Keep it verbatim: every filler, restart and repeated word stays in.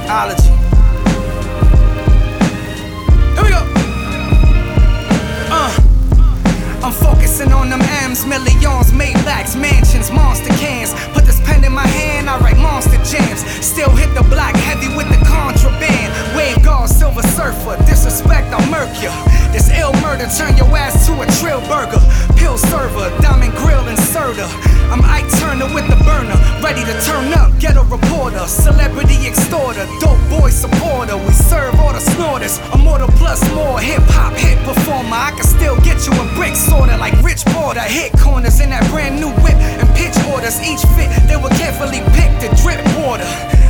Ology. Here we go. Uh, I'm focusing on them M's, millions, Maybachs, mansions, monster cans. Put this pen in my hand, I write monster jams. Still hit the block heavy with the contraband. Wave guard, silver surfer, disrespect, I'll murk ya. This ill murder, turn your ass to a trill burger. Pill server, diamond grill inserter. I'm Ike Turner with the burner, ready to turn up, ghetto reporter, celebrity extorter, dope boy supporter. We serve all the snorters, immortal plus more, hip-hop hit performer. I can still get you a brick sorta like Rich Porter. Hit corners in that brand new whip and pitch orders. Each fit, they were carefully picked to drip water.